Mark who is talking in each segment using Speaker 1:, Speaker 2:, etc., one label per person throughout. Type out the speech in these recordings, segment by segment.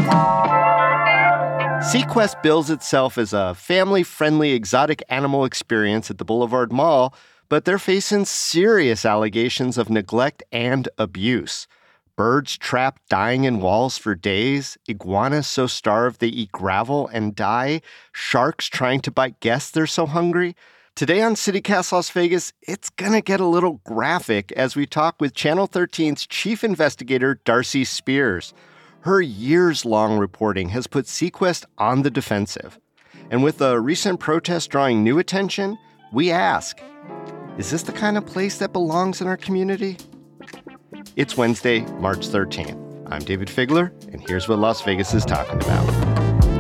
Speaker 1: SeaQuest bills itself as a family-friendly exotic animal experience at the Boulevard Mall, but they're facing serious allegations of neglect and abuse. Birds trapped dying in walls for days, iguanas so starved they eat gravel and die, sharks trying to bite guests they're so hungry. Today on CityCast Las Vegas, it's going to get a little graphic as we talk with Channel 13's chief investigator, Darcy Spears. Her years-long reporting has put SeaQuest on the defensive. And with a recent protest drawing new attention, we ask, is this the kind of place that belongs in our community? It's Wednesday, March 13th. I'm David Figler, and here's what Las Vegas is talking about.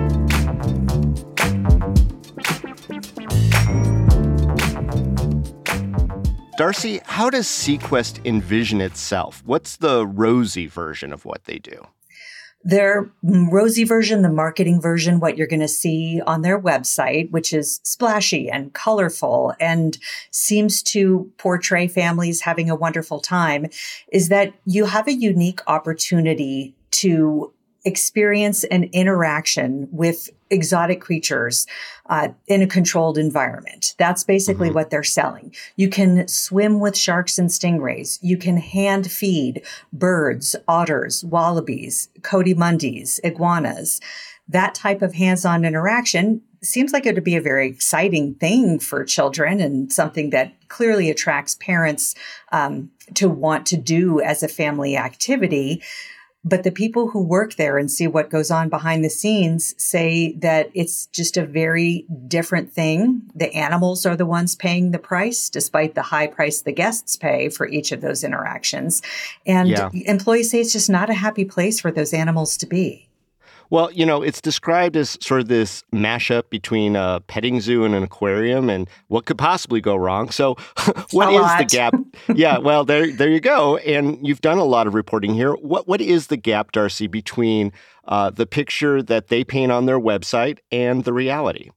Speaker 1: Darcy, how does SeaQuest envision itself? What's the rosy version of what they do?
Speaker 2: Their rosy version, the marketing version, what you're going to see on their website, which is splashy and colorful and seems to portray families having a wonderful time, is that you have a unique opportunity to experience an interaction with exotic creatures in a controlled environment. That's basically what they're selling. You can swim with sharks and stingrays. You can hand feed birds, otters, wallabies, coati-mundis, iguanas. That type of hands-on interaction seems like it would be a very exciting thing for children and something that clearly attracts parents to want to do as a family activity. But the people who work there and see what goes on behind the scenes say that it's just a very different thing. The animals are the ones paying the price, despite the high price the guests pay for each of those interactions. And employees say it's just not a happy place for those animals to be.
Speaker 1: Well, you know, it's described as sort of this mashup between a petting zoo and an aquarium, and what could possibly go wrong? So what is the gap? Yeah, well, there you go. And you've done a lot of reporting here. What is the gap, Darcy, between the picture that they paint on their website and the reality?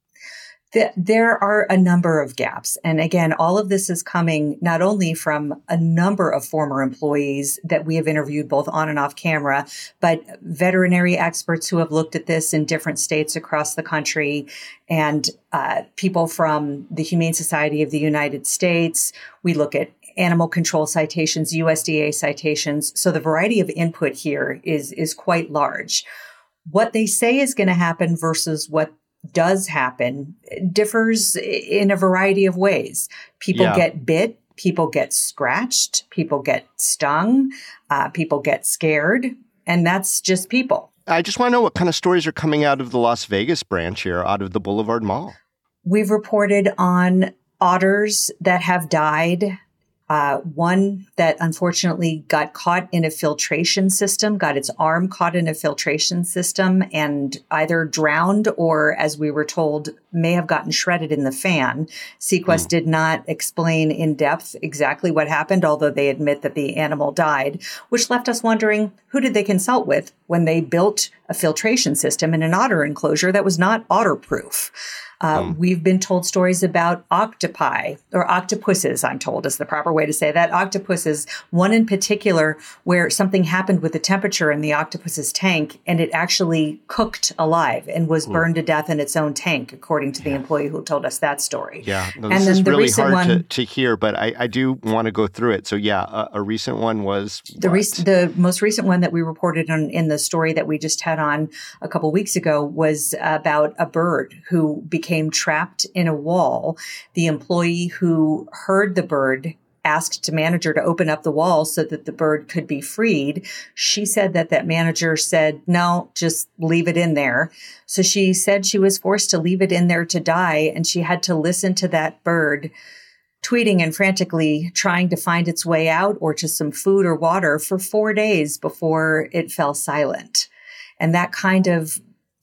Speaker 2: There are a number of gaps. And again, all of this is coming not only from a number of former employees that we have interviewed both on and off camera, but veterinary experts who have looked at this in different states across the country, and people from the Humane Society of the United States. We look at animal control citations, USDA citations. So the variety of input here is quite large. What they say is going to happen versus what does happen differs in a variety of ways. People get bit, people get scratched, people get stung, people get scared, and that's just people.
Speaker 1: I just want to know what kind of stories are coming out of the Las Vegas branch here, out of the Boulevard Mall.
Speaker 2: We've reported on otters that have died. One that unfortunately got caught in a filtration system, got its arm caught in a filtration system and either drowned or, as we were told, may have gotten shredded in the fan. SeaQuest did not explain in depth exactly what happened, although they admit that the animal died, which left us wondering, who did they consult with when they built a filtration system in an otter enclosure that was not otter-proof? We've been told stories about octopi, or octopuses, I'm told is the proper way to say that. Octopuses, one in particular where something happened with the temperature in the octopus's tank and it actually cooked alive and was burned to death in its own tank, according to the employee who told us that story.
Speaker 1: Yeah, no, this is really hard to hear, but I do want to go through it. So a recent one was
Speaker 2: the most recent one that we reported on in the story that we just had on a couple weeks ago was about a bird who became trapped in a wall. The employee who heard the bird asked the manager to open up the wall so that the bird could be freed. She said that manager said, no, just leave it in there. So she said she was forced to leave it in there to die, and she had to listen to that bird tweeting and frantically trying to find its way out or to some food or water for 4 days before it fell silent. And that kind of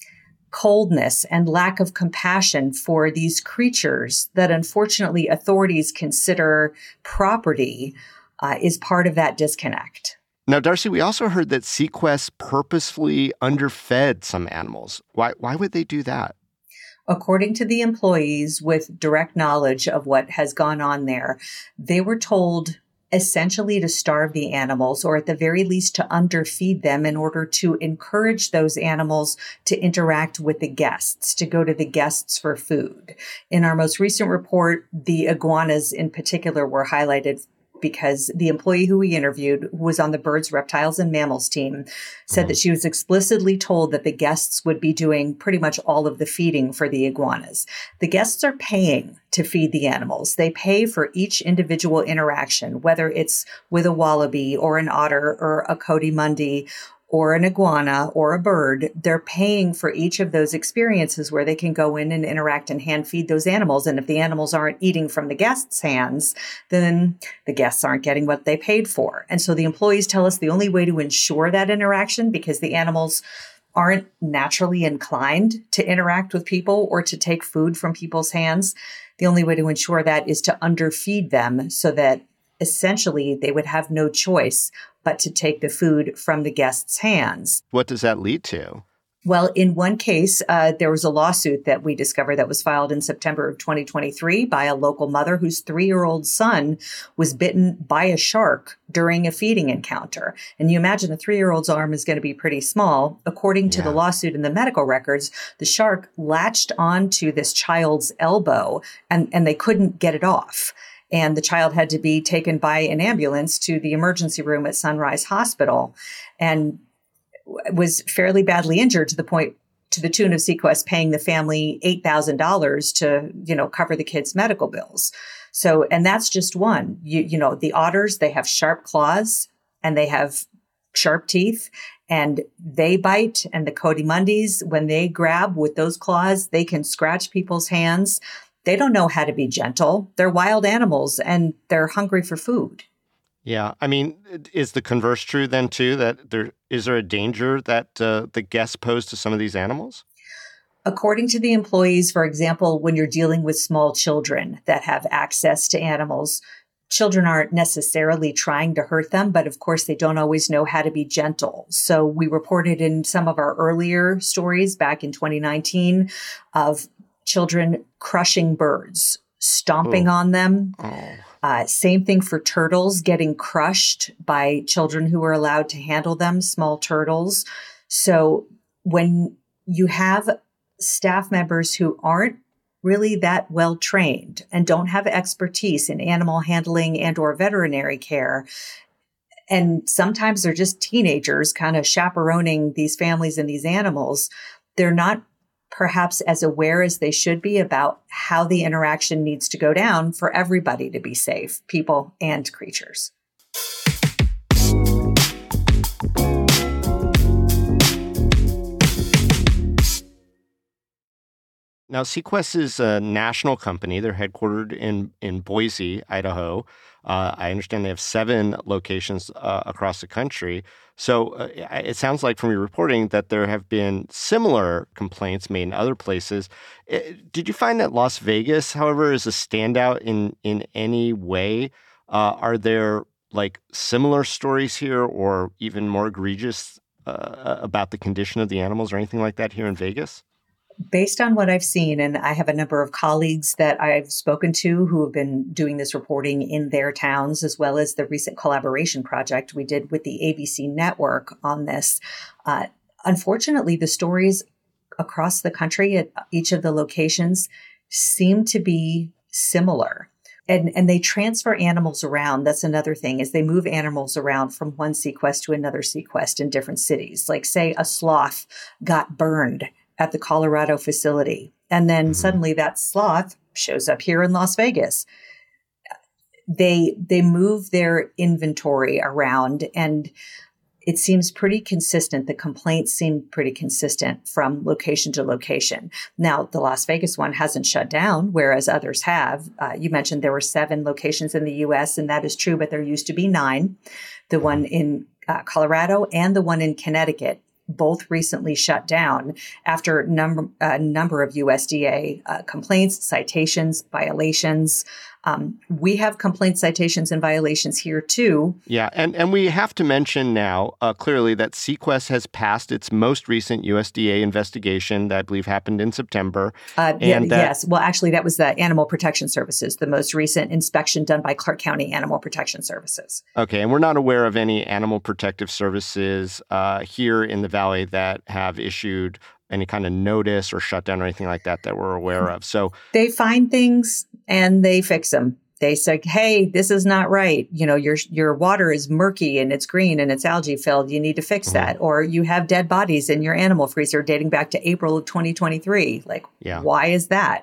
Speaker 2: coldness and lack of compassion for these creatures that unfortunately authorities consider property is part of that disconnect.
Speaker 1: Now, Darcy, we also heard that SeaQuest purposefully underfed some animals. Why would they do that?
Speaker 2: According to the employees with direct knowledge of what has gone on there, they were told essentially to starve the animals, or at the very least to underfeed them in order to encourage those animals to interact with the guests, to go to the guests for food. In our most recent report, the iguanas in particular were highlighted because the employee who we interviewed, who was on the birds, reptiles, and mammals team, said that she was explicitly told that the guests would be doing pretty much all of the feeding for the iguanas. The guests are paying to feed the animals. They pay for each individual interaction, whether it's with a wallaby or an otter or a coati-mundi or an iguana or a bird. They're paying for each of those experiences where they can go in and interact and hand feed those animals. And if the animals aren't eating from the guests' hands, then the guests aren't getting what they paid for. And so the employees tell us the only way to ensure that interaction, because the animals aren't naturally inclined to interact with people or to take food from people's hands, the only way to ensure that is to underfeed them so that essentially they would have no choice but to take the food from the guests' hands.
Speaker 1: What does that lead to?
Speaker 2: Well, in one case, there was a lawsuit that we discovered that was filed in September of 2023 by a local mother whose 3-year-old son was bitten by a shark during a feeding encounter. And you imagine a 3-year-old's arm is going to be pretty small. According to the lawsuit and the medical records, the shark latched onto this child's elbow and they couldn't get it off. And the child had to be taken by an ambulance to the emergency room at Sunrise Hospital and was fairly badly injured to the tune of Sequest paying the family $8,000 to, cover the kid's medical bills. So, and that's just one. The otters, they have sharp claws and they have sharp teeth and they bite. And the coati-mundis, when they grab with those claws, they can scratch people's hands. They don't know how to be gentle. They're wild animals and they're hungry for food.
Speaker 1: Yeah. I mean, is the converse true then, too, that is there a danger that the guests pose to some of these animals?
Speaker 2: According to the employees, for example, when you're dealing with small children that have access to animals, children aren't necessarily trying to hurt them, but of course they don't always know how to be gentle. So we reported in some of our earlier stories back in 2019 of children crushing birds, stomping on them. Same thing for turtles, getting crushed by children who are allowed to handle them, small turtles. So when you have staff members who aren't really that well trained and don't have expertise in animal handling and or veterinary care, and sometimes they're just teenagers kind of chaperoning these families and these animals, they're not perhaps as aware as they should be about how the interaction needs to go down for everybody to be safe, people and creatures.
Speaker 1: Now, Sequest is a national company. They're headquartered in Boise, Idaho. I understand they have 7 locations across the country. So it sounds like from your reporting that there have been similar complaints made in other places. Did you find that Las Vegas, however, is a standout in any way? Are there similar stories here or even more egregious about the condition of the animals or anything like that here in Vegas?
Speaker 2: Based on what I've seen, and I have a number of colleagues that I've spoken to who have been doing this reporting in their towns, as well as the recent collaboration project we did with the ABC network on this. Unfortunately, the stories across the country at each of the locations seem to be similar. And they transfer animals around. That's another thing, is they move animals around from one Sequest to another Sequest in different cities. Like, say, a sloth got burned at the Colorado facility. And then suddenly that sloth shows up here in Las Vegas. They move their inventory around and it seems pretty consistent. The complaints seem pretty consistent from location to location. Now, the Las Vegas one hasn't shut down, whereas others have. You mentioned there were 7 locations in the U.S., and that is true, but there used to be 9. The one in Colorado and the one in Connecticut both recently shut down after a number of USDA complaints, citations, violations. We have complaint citations and violations here too.
Speaker 1: Yeah, and we have to mention now clearly that Sequest has passed its most recent USDA investigation that I believe happened in September.
Speaker 2: Yes. Well, actually, that was the Animal Protection Services, the most recent inspection done by Clark County Animal Protection Services.
Speaker 1: Okay, and we're not aware of any animal protective services here in the Valley that have issued any kind of notice or shutdown or anything like that we're aware of. So
Speaker 2: they find things and they fix them. They say, hey, this is not right. Your water is murky and it's green and it's algae filled. You need to fix that. Or you have dead bodies in your animal freezer dating back to April of 2023. Why is that?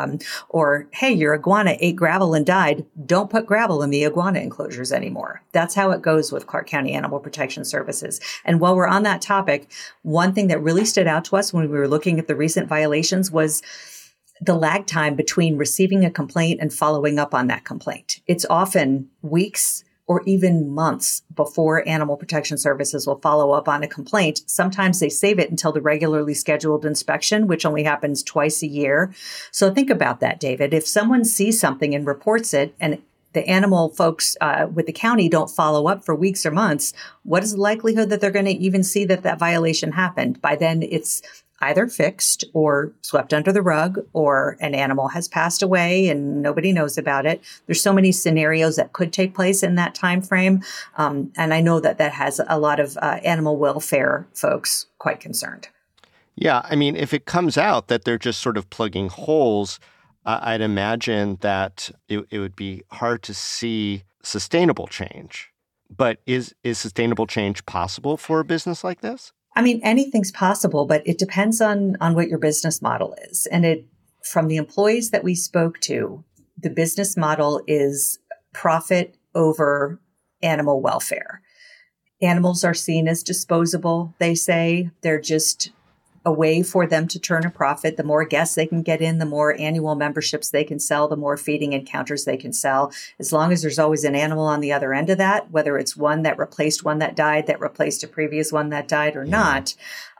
Speaker 2: Or, hey, your iguana ate gravel and died. Don't put gravel in the iguana enclosures anymore. That's how it goes with Clark County Animal Protection Services. And while we're on that topic, one thing that really stood out to us when we were looking at the recent violations was the lag time between receiving a complaint and following up on that complaint. It's often weeks or even months before Animal Protection Services will follow up on a complaint. Sometimes they save it until the regularly scheduled inspection, which only happens twice a year. So think about that, David. If someone sees something and reports it and the animal folks with the county don't follow up for weeks or months, what is the likelihood that they're going to even see that violation happened? By then, it's either fixed or swept under the rug, or an animal has passed away and nobody knows about it. There's so many scenarios that could take place in that time frame. And I know that has a lot of animal welfare folks quite concerned.
Speaker 1: Yeah, I mean, if it comes out that they're just sort of plugging holes, I'd imagine that it would be hard to see sustainable change. But is sustainable change possible for a business like this?
Speaker 2: I mean, anything's possible, but it depends on what your business model is. And from the employees that we spoke to, the business model is profit over animal welfare. Animals are seen as disposable, they say. They're just a way for them to turn a profit. The more guests they can get in, the more annual memberships they can sell, the more feeding encounters they can sell. As long as there's always an animal on the other end of that, whether it's one that replaced one that died, that replaced a previous one that died or not.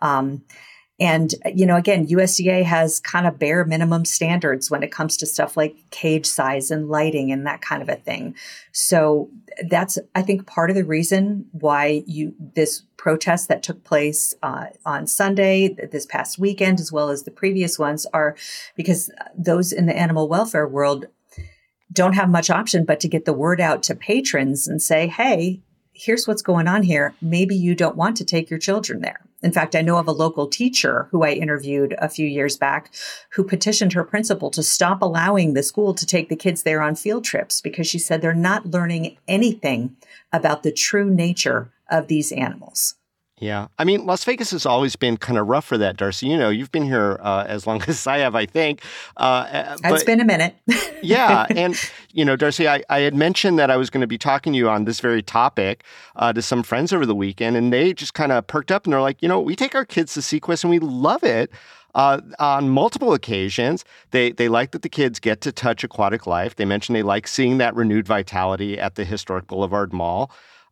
Speaker 2: And, again, USDA has kind of bare minimum standards when it comes to stuff like cage size and lighting and that kind of a thing. So that's, I think, part of the reason why this protest that took place on Sunday, this past weekend, as well as the previous ones, are because those in the animal welfare world don't have much option but to get the word out to patrons and say, hey, here's what's going on here. Maybe you don't want to take your children there. In fact, I know of a local teacher who I interviewed a few years back who petitioned her principal to stop allowing the school to take the kids there on field trips because she said they're not learning anything about the true nature of these animals.
Speaker 1: Yeah. I mean, Las Vegas has always been kind of rough for that, Darcy. You've been here as long as I have, I think.
Speaker 2: It's been a minute.
Speaker 1: Yeah. And, Darcy, I had mentioned that I was going to be talking to you on this very topic to some friends over the weekend, and they just kind of perked up and they're like, we take our kids to Sequest and we love it. On multiple occasions, they like that the kids get to touch aquatic life. They mentioned they like seeing that renewed vitality at the historic Boulevard Mall.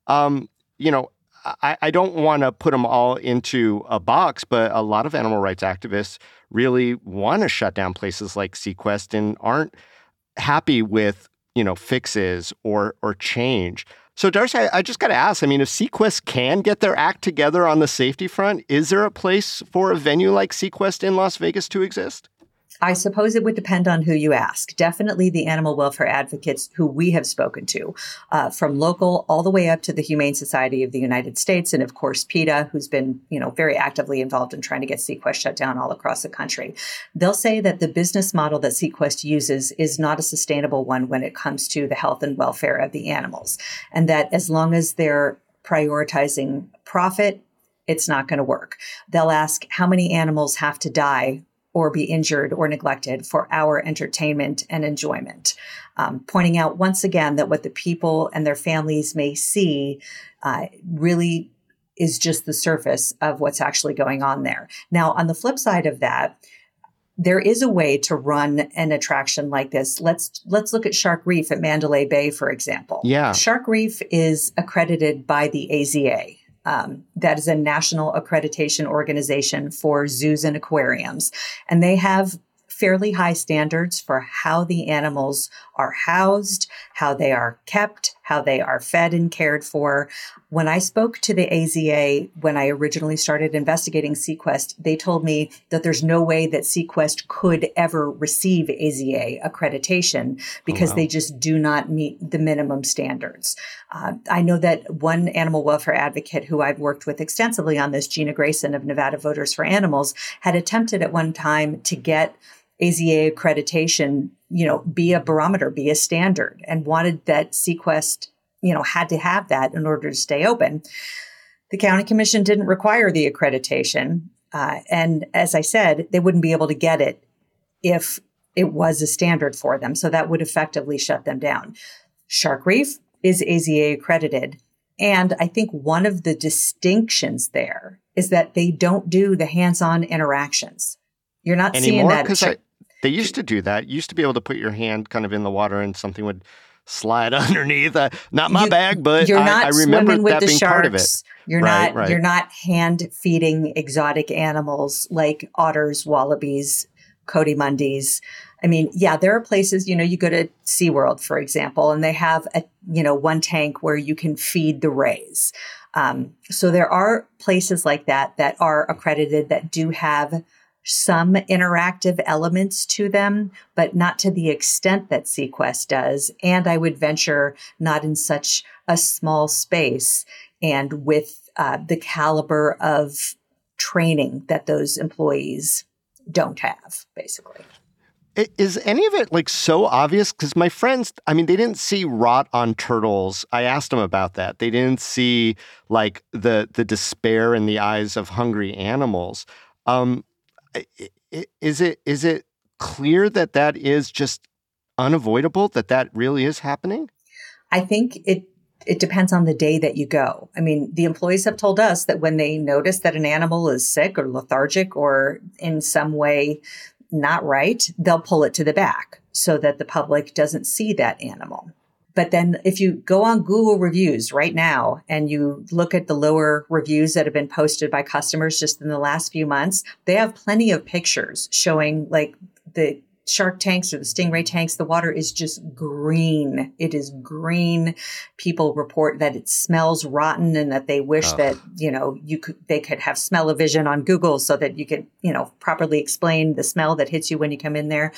Speaker 1: I don't want to put them all into a box, but a lot of animal rights activists really want to shut down places like Sequest and aren't happy with, fixes or change. So, Darcy, I just got to ask, I mean, if Sequest can get their act together on the safety front, is there a place for a venue like Sequest in Las Vegas to exist?
Speaker 2: I suppose it would depend on who you ask. Definitely the animal welfare advocates who we have spoken to, from local all the way up to the Humane Society of the United States. And of course, PETA, who's been, very actively involved in trying to get Sequest shut down all across the country. They'll say that the business model that Sequest uses is not a sustainable one when it comes to the health and welfare of the animals. And that as long as they're prioritizing profit, it's not going to work. They'll ask how many animals have to die or be injured or neglected for our entertainment and enjoyment. Pointing out once again that what the people and their families may see really is just the surface of what's actually going on there. Now, on the flip side of that, there is a way to run an attraction like this. Let's look at Shark Reef at Mandalay Bay, for example.
Speaker 1: Yeah.
Speaker 2: Shark Reef is accredited by the AZA. That is a national accreditation organization for zoos and aquariums. And they have fairly high standards for how the animals are housed, how they are kept, how they are fed and cared for. When I spoke to the AZA, when I originally started investigating Sequest, they told me that there's no way that Sequest could ever receive AZA accreditation because they just do not meet the minimum standards. I know that one animal welfare advocate who I've worked with extensively on this, Gina Grayson of Nevada Voters for Animals, had attempted at one time to get AZA accreditation, be a barometer, be a standard, and wanted that Sequest, had to have that in order to stay open. The county commission didn't require the accreditation. And as I said, they wouldn't be able to get it if it was a standard for them. So that would effectively shut them down. Shark Reef is AZA accredited. And I think one of the distinctions there is that they don't do the hands-on interactions. You're not
Speaker 1: anymore,
Speaker 2: seeing that.
Speaker 1: They used to do that. You used to be able to put your hand kind of in the water and something would slide underneath. Not my bag, but I remember that being part of it.
Speaker 2: You're not hand feeding exotic animals like otters, wallabies, coatimundis. I mean, yeah, there are places, you go to SeaWorld, for example, and they have one tank where you can feed the rays. So there are places like that are accredited that do have some interactive elements to them, but not to the extent that Sequest does. And I would venture not in such a small space and with the caliber of training that those employees don't have, basically.
Speaker 1: Is any of it so obvious? Because my friends, they didn't see rot on turtles. I asked them about that. They didn't see the despair in the eyes of hungry animals. Is it clear that is just unavoidable, that really is happening?
Speaker 2: I think it depends on the day that you go. The employees have told us that when they notice that an animal is sick or lethargic or in some way not right, they'll pull it to the back so that the public doesn't see that animal. But then if you go on Google reviews right now and you look at the lower reviews that have been posted by customers just in the last few months, they have plenty of pictures showing the shark tanks or the stingray tanks. The water is just green. It is green. People report that it smells rotten and that they wish that, they could have smell-o-vision on Google so that you could, properly explain the smell that hits you when you come in there.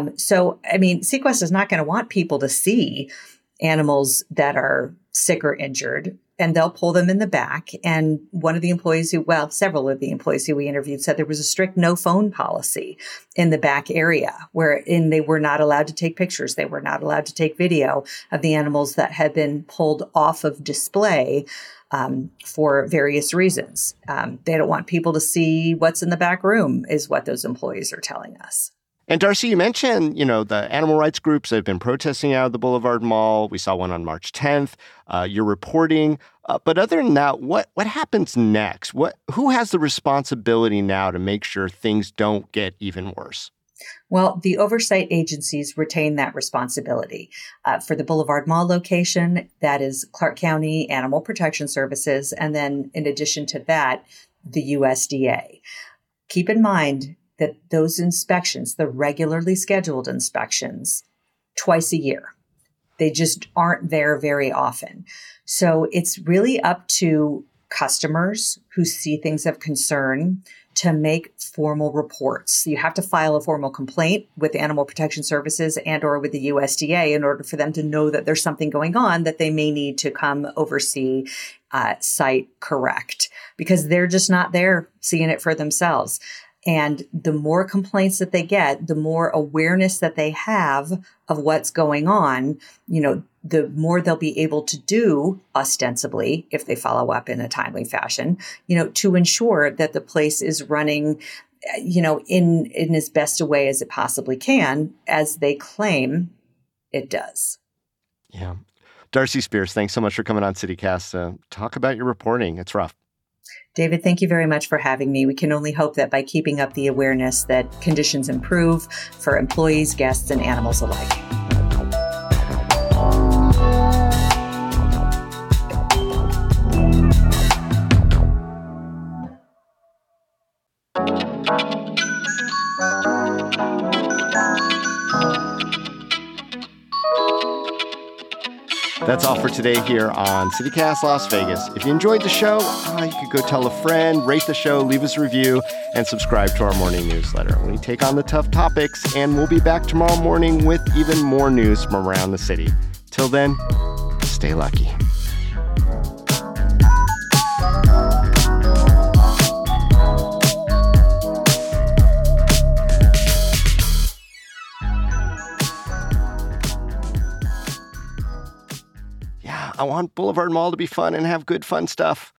Speaker 2: Sequest is not going to want people to see animals that are sick or injured, and they'll pull them in the back. And several of the employees who we interviewed said there was a strict no phone policy in the back area wherein they were not allowed to take pictures. They were not allowed to take video of the animals that had been pulled off of display for various reasons. They don't want people to see what's in the back room is what those employees are telling us.
Speaker 1: And Darcy, you mentioned, the animal rights groups that have been protesting out of the Boulevard Mall. We saw one on March 10th. You're reporting. But other than that, what happens next? Who has the responsibility now to make sure things don't get even worse?
Speaker 2: Well, the oversight agencies retain that responsibility. For the Boulevard Mall location, that is Clark County Animal Protection Services. And then in addition to that, the USDA. Keep in mind that those inspections, the regularly scheduled inspections, twice a year, they just aren't there very often. So it's really up to customers who see things of concern to make formal reports. You have to file a formal complaint with Animal Protection Services and or with the USDA in order for them to know that there's something going on that they may need to come oversee, site correct, because they're just not there seeing it for themselves. And the more complaints that they get, the more awareness that they have of what's going on, the more they'll be able to do ostensibly, if they follow up in a timely fashion, to ensure that the place is running, in as best a way as it possibly can, as they claim it does.
Speaker 1: Yeah. Darcy Spears, thanks so much for coming on CityCast to talk about your reporting. It's rough.
Speaker 2: David, thank you very much for having me. We can only hope that by keeping up the awareness that conditions improve for employees, guests, and animals alike.
Speaker 1: That's all for today here on CityCast Las Vegas. If you enjoyed the show, you could go tell a friend, rate the show, leave us a review, and subscribe to our morning newsletter. We take on the tough topics, and we'll be back tomorrow morning with even more news from around the city. Till then, stay lucky. I want Boulevard Mall to be fun and have good fun stuff.